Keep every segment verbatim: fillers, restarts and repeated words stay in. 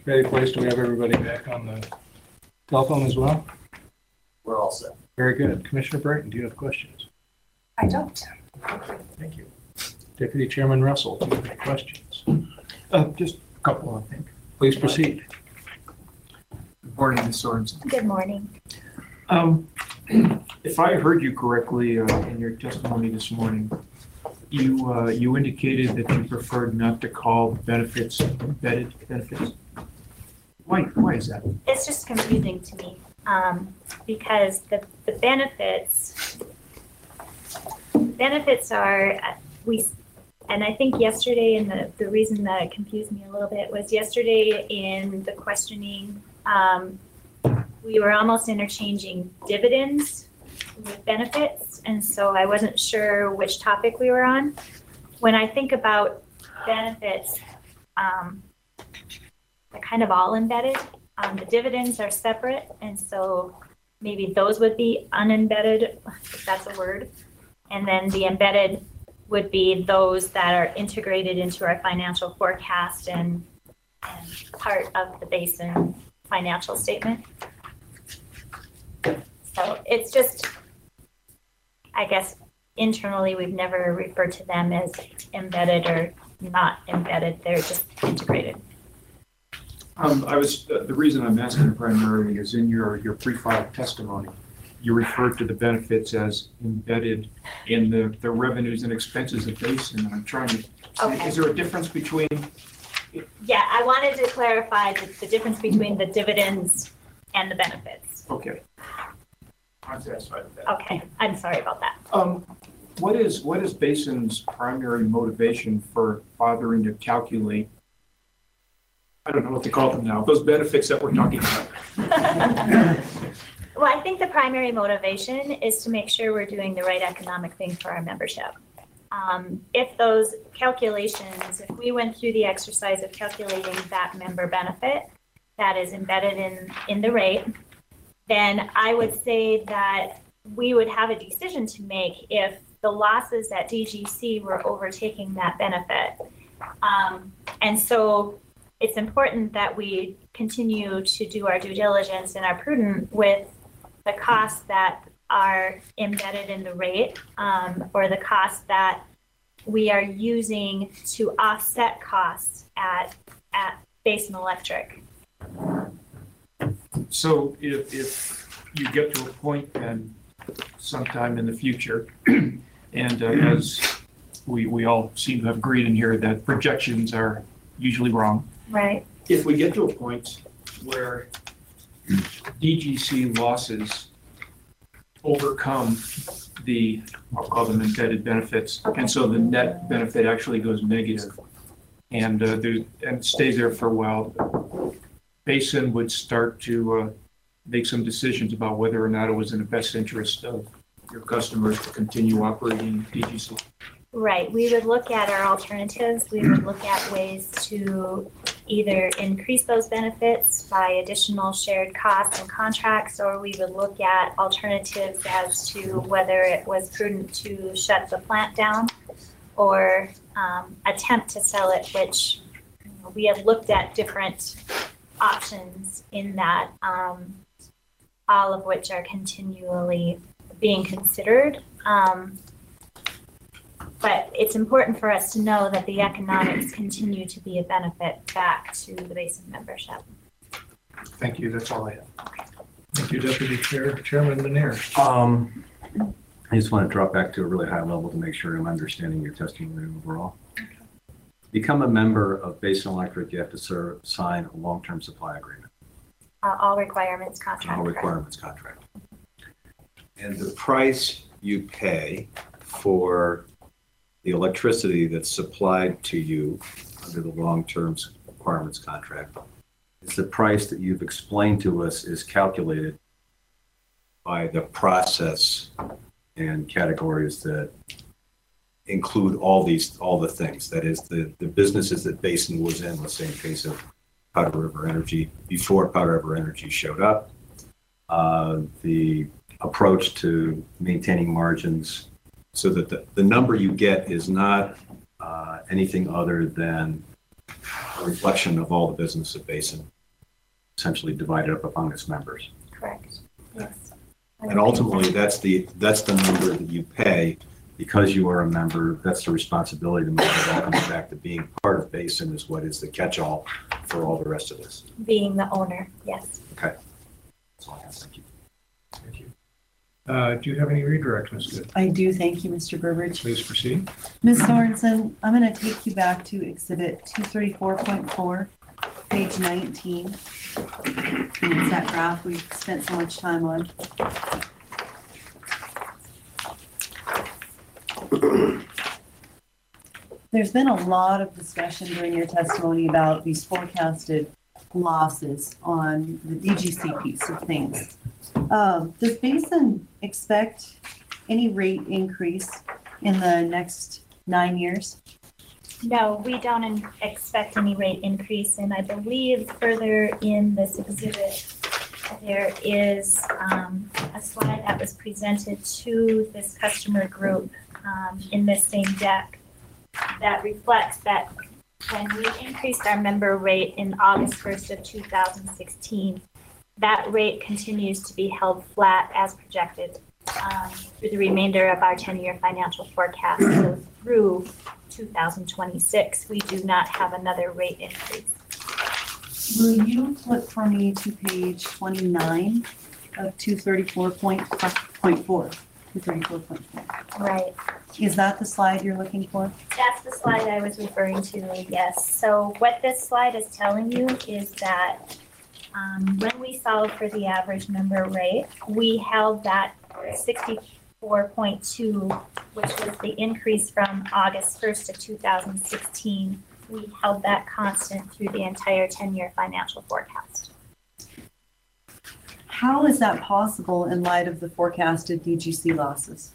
Ready, place, do we have everybody back on the telephone as well? We're all set. Very good. Commissioner Burton, do you have questions? I don't. Thank you. Deputy Chairman Russell, do you have any questions? Uh, just a couple, I think. Please proceed. Good morning, Miz Sorensen. Good morning. Um, if I heard you correctly uh, in your testimony this morning, you uh, you indicated that you preferred not to call benefits embedded benefits. Why? Why is that? It's just confusing to me um, because the, the benefits benefits are uh, we and I think yesterday, and the, the reason that it confused me a little bit was yesterday in the questioning, um, we were almost interchanging dividends with benefits, and so I wasn't sure which topic we were on. When I think about benefits, um, they're kind of all embedded. Um, the dividends are separate, and so maybe those would be unembedded, if that's a word. And then the embedded would be those that are integrated into our financial forecast and, and part of the Basin financial statement. So it's just, I guess, internally, we've never referred to them as embedded or not embedded. They're just integrated. Um, I was uh, the reason I'm asking primarily is in your your pre-filed testimony, you referred to the benefits as embedded in the, the revenues and expenses of Basin. And I'm trying to. Okay. Is there a difference between? Yeah, I wanted to clarify the, the difference between the dividends and the benefits. Okay. I'm satisfied with that. Okay, I'm sorry about that. Um, what is what is Basin's primary motivation for bothering to calculate? I don't know what to call them now. Those benefits that we're talking about. Well, I think the primary motivation is to make sure we're doing the right economic thing for our membership. Um, if those calculations, if we went through the exercise of calculating that member benefit that is embedded in, in the rate, then I would say that we would have a decision to make if the losses at D G C were overtaking that benefit. Um, and so it's important that we continue to do our due diligence and are prudent with the costs that are embedded in the rate um, or the costs that we are using to offset costs at, at Basin Electric. So if, if you get to a point then sometime in the future, and uh, as we, we all seem to have agreed in here that projections are usually wrong. Right. If we get to a point where D G C losses overcome the, I'll call them embedded benefits, Okay. and so the net benefit actually goes negative and uh, there, and stays there for a while, Basin would start to uh, make some decisions about whether or not it was in the best interest of your customers to continue operating D G C. Right. We would look at our alternatives. We would look at ways to either increase those benefits by additional shared costs and contracts, or we would look at alternatives as to whether it was prudent to shut the plant down or um, attempt to sell it, which you know, we have looked at different options in that, um, all of which are continually being considered. Um, But it's important for us to know that the economics continue to be a benefit back to the Basin membership. Thank you. That's all I have. Thank you, Deputy Chair, Chairman Menier. Um, I just want to drop back to a really high level to make sure I'm understanding your testimony overall. Become a member of Basin Electric, you have to serve, sign a long-term supply agreement. Uh, all requirements contract. All requirements contract. And the price you pay for the electricity that's supplied to you under the long-term requirements contract is the price that you've explained to us is calculated by the process in categories that include all these, all the things. That is the, the businesses that Basin was in, let's say in case of Powder River Energy, before Powder River Energy showed up, uh, the approach to maintaining margins, so that the, the number you get is not uh, anything other than a reflection of all the business of Basin essentially divided up among its members. Correct. Yes. And ultimately, that's the, that's the number that you pay. Because you are a member, that's the responsibility to make it all comes back to being part of Basin is what is the catch-all for all the rest of this. Being the owner, yes. Okay. That's all I have. Thank you. Thank you. Uh, Do you have any redirect, Miz Good? I do, thank you, Mister Burbidge. Please proceed. Miz Sorensen, I'm going to take you back to Exhibit two thirty-four point four, page nineteen. And it's that graph we've spent so much time on. There's been a lot of discussion during your testimony about these forecasted losses on the D G C piece of things. Um, does Basin expect any rate increase in the next nine years? No, we don't in- expect any rate increase, and I believe further in this exhibit, there is um, a slide that was presented to this customer group um, in this same deck that reflects that when we increased our member rate in August first of two thousand sixteen, that rate continues to be held flat as projected um, through the remainder of our ten-year financial forecast. So through two thousand twenty-six, we do not have another rate increase. Will you flip for me to page twenty-nine of two thirty-four point four? two thirty-four point four. Right. Is that the slide you're looking for? That's the slide I was referring to, yes. So what this slide is telling you is that um, when we solve for the average member rate, we held that sixty-four point two, which was the increase from August first of two thousand sixteen. We held that constant through the entire ten-year financial forecast. How is that possible in light of the forecasted D G C losses?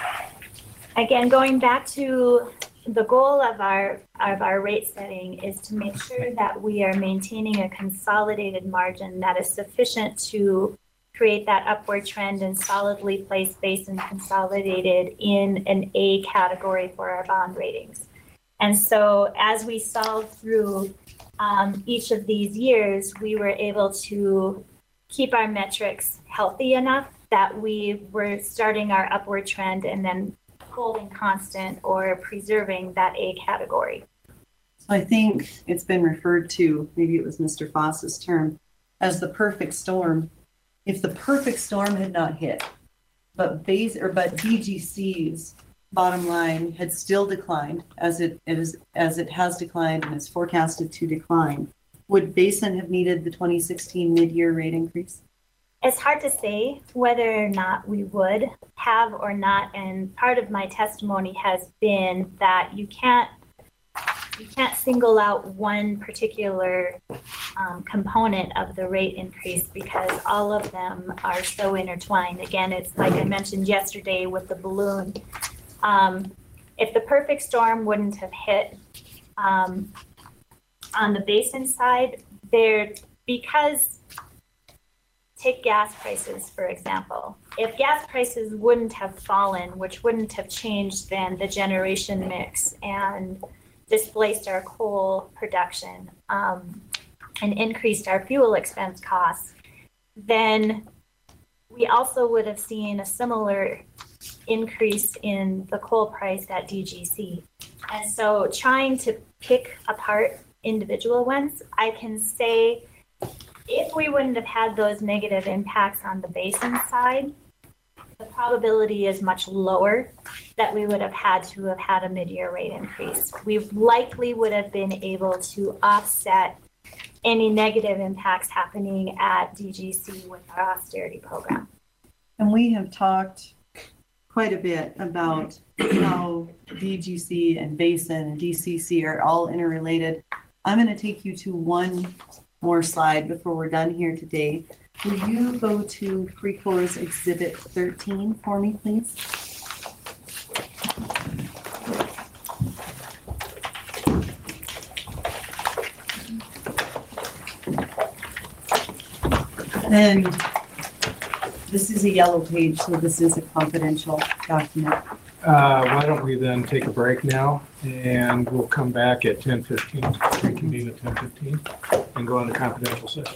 Again, going back to the goal of our of our rate setting is to make sure that we are maintaining a consolidated margin that is sufficient to create that upward trend and solidly place Basin Consolidated in an A category for our bond ratings. And so as we solved through um, each of these years, we were able to keep our metrics healthy enough that we were starting our upward trend and then holding constant or preserving that A category. So I think it's been referred to, maybe it was Mister Foss's term, as the perfect storm. If the perfect storm had not hit, but base or but D G C's bottom line had still declined as it, it is as it has declined and is forecasted to decline, would Basin have needed the twenty sixteen mid-year rate increase? It's hard to say whether or not we would have or not, and part of my testimony has been that you can't you can't single out one particular um, component of the rate increase because all of them are so intertwined. Again, it's like I mentioned yesterday with the balloon. Um, if the perfect storm wouldn't have hit um, on the Basin side, there because take gas prices, for example. If gas prices wouldn't have fallen, which wouldn't have changed then the generation mix and displaced our coal production um, and increased our fuel expense costs, then we also would have seen a similar increase in the coal price at D G C. And so trying to pick apart individual ones, I can say if we wouldn't have had those negative impacts on the Basin side, the probability is much lower that we would have had to have had a mid-year rate increase. We likely would have been able to offset any negative impacts happening at D G C with our austerity program. And we have talked quite a bit about how D G C and Basin and D C C are all interrelated. I'm going to take you to one more slide before we're done here today. Will you go to Precor's Exhibit thirteen for me, please? And this is a yellow page, so this is a confidential document. Uh, Why don't we then take a break now, and we'll come back at ten fifteen, reconvene at ten fifteen, and go into confidential session.